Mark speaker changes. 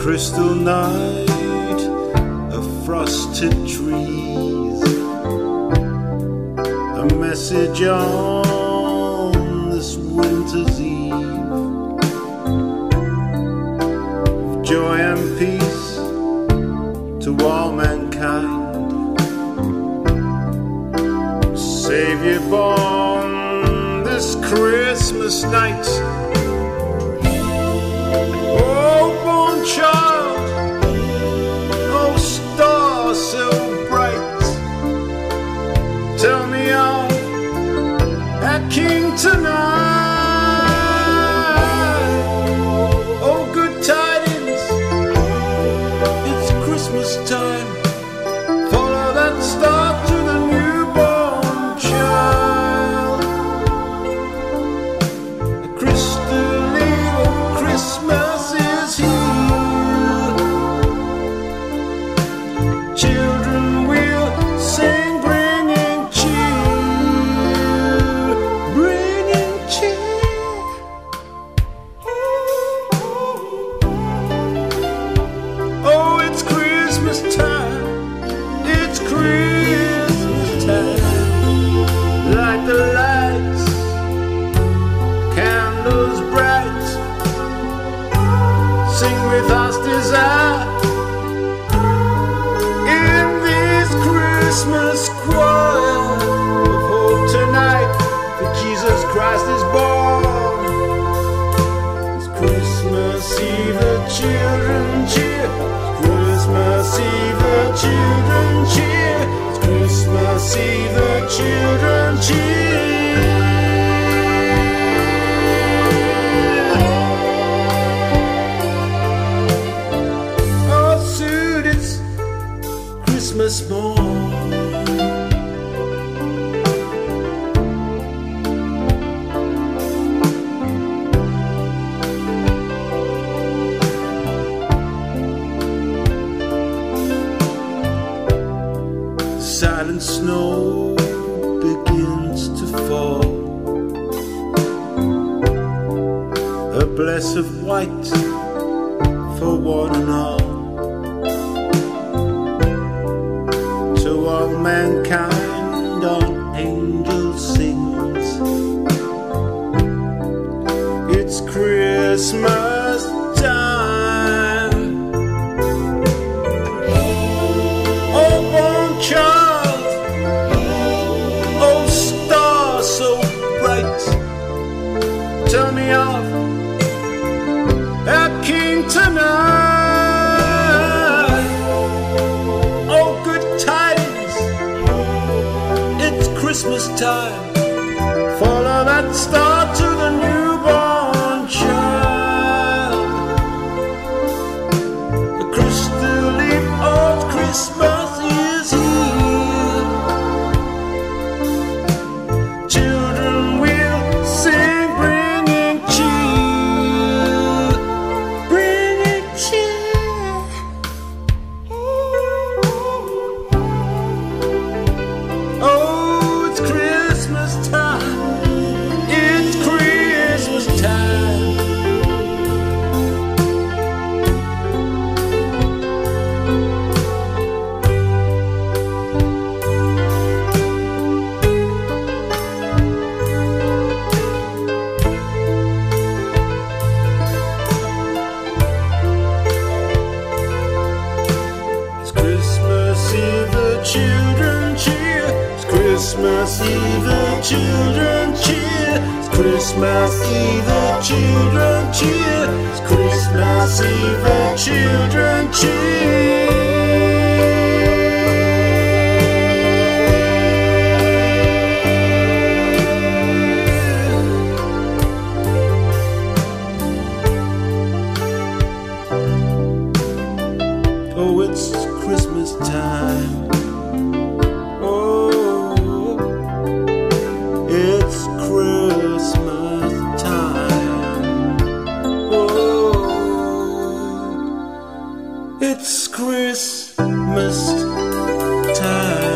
Speaker 1: crystal night of frosted trees, a message on this winter's eve of joy and peace to all mankind. Savior born this Christmas night. Child, oh star so bright, tell me of that King tonight. Oh, good tidings, it's Christmas time. Follow that star to the newborn child. The crystal eve of Christmas is here. Children will sing, bringing cheer, bringing cheer. Oh, it's Christmas time, it's Christmas time. Light the lights, candles bright, sing with us desire. Christmas choir of hope tonight, for Jesus Christ is born. It's Christmas Eve, the children cheer. It's Christmas Eve, the children cheer. It's Christmas Eve, the children cheer. Oh, soon it's Christmas morn. Silent snow begins to fall, a bless of white for one and all. To all mankind on angel sings, it's Christmas time. Oh, born child, oh star so bright, tell me of our King tonight. Oh, good tidings, it's Christmas time. Follow that star to the newborn child. The crystal eve of Christmas is here. Children will sing, bringing cheer, bringing cheer. Oh, it's Christmas time, it's Christmas time. It's Christmas Eve, the children cheer. It's Christmas Eve, the children cheer. It's Christmas Eve, the children cheer. It's Christmas Eve, the children cheer. Oh, it's Christmas time. Oh, it's Christmas time. Oh, it's Christmas time.